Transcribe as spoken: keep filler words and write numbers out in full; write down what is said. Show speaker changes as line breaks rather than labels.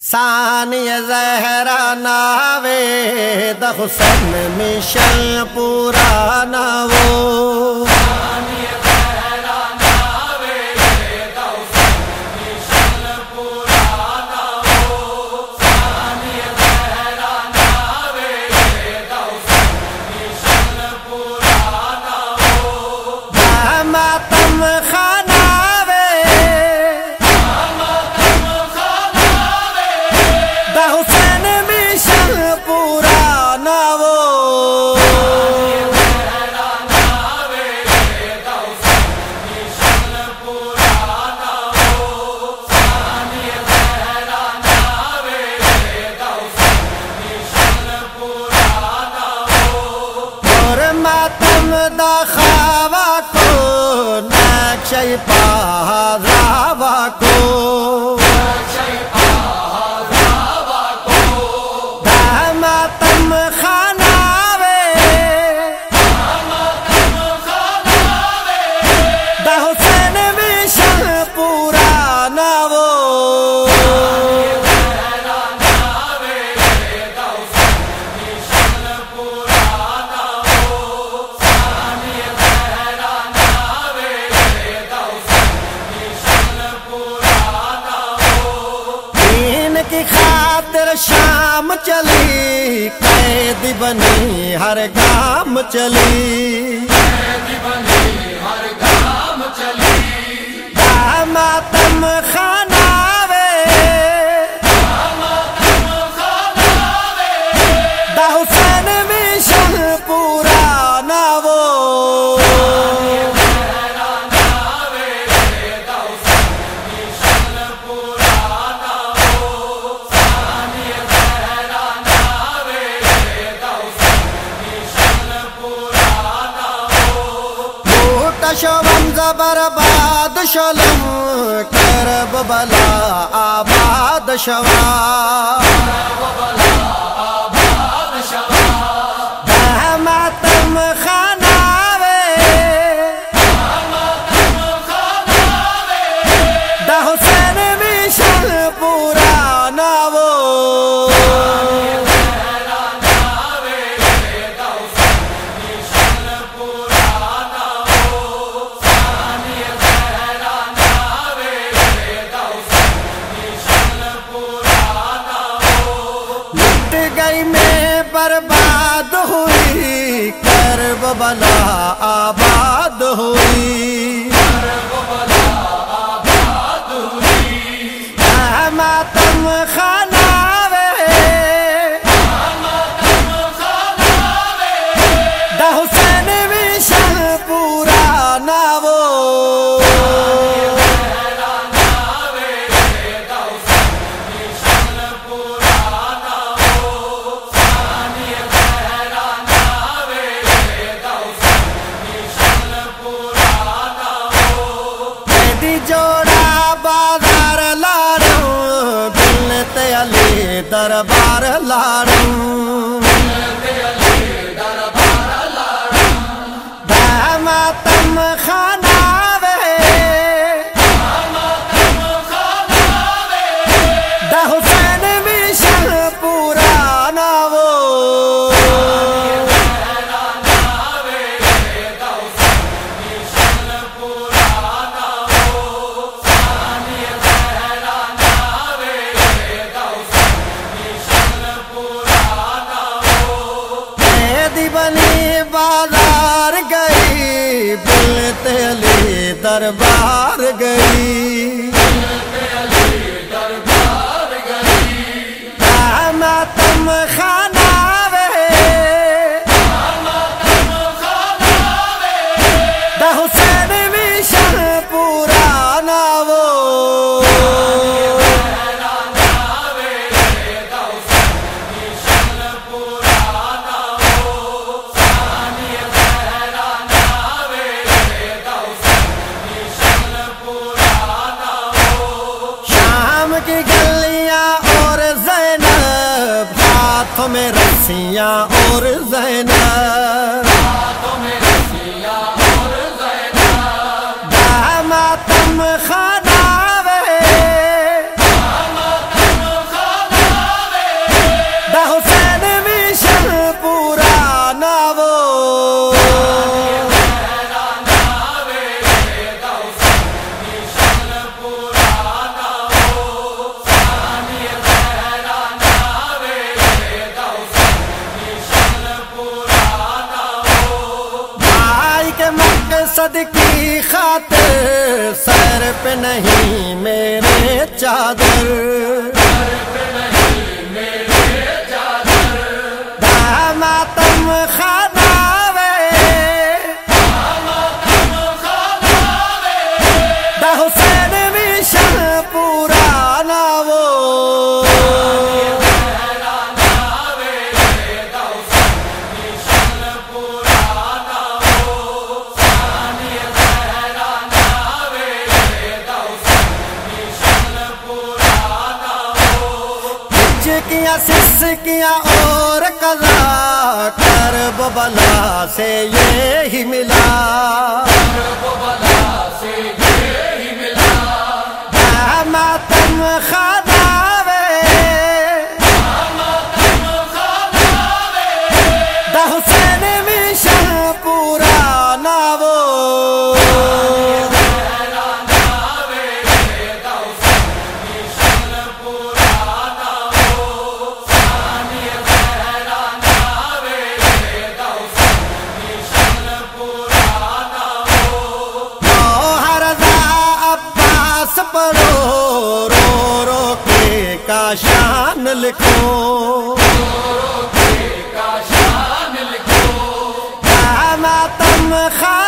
ثانی زہرا ناوے دا حسین مشن پورا ناوو ثانی زہرا ناوے دا حسین مشن پورا ناوو ثانی زہرا ناوے دا حسین مشن پورا ناوو ماتم خاناوے دا حسین مشن پورا ناوو ماتم دا خواہ کو نقشہ پہراوا کو دا ماتم خاناوے دا حسین مشن پورا ناوو کی خاطر شام چلی قید بنی ہر گام چلی قید بنی ہر گام چلی دا ماتم خاناوے دا حسین مشن پورا ناوو شوم برباد شلم کرب بلا آباد شوا دا ماتم خاناوے دا حسین مشن پورا ناوو گئی میں برباد ہوئی کرب بلا آباد ہوئی ماتم خاناوے دا حسین مشن پورا ناوو جوڑا بازار لاڑوں بلتے علی دربار لاڑوں دا ماتم خاناوے دا حسین مشن پورا ناوو بنی بازار گئی بلتے علی دربار گئی دا ماتم خاناوے دا حسین مشن پورا ناوو کی گلیاں اور زینب ہاتھوں میں رسیاں اور زینب دا ماتم خاناوے مقصد کی خاطر سر پہ نہیں میرے چادر، ماتم خانہ دا حسین مشن پورانا وہ کیا سس کیا اور قضا کرب بلا سے یہی ملا، ماتم خانہ دا حسین مشن پورانا وہ پڑھو رو رو کے کاشان لکھو، ماتم خانہ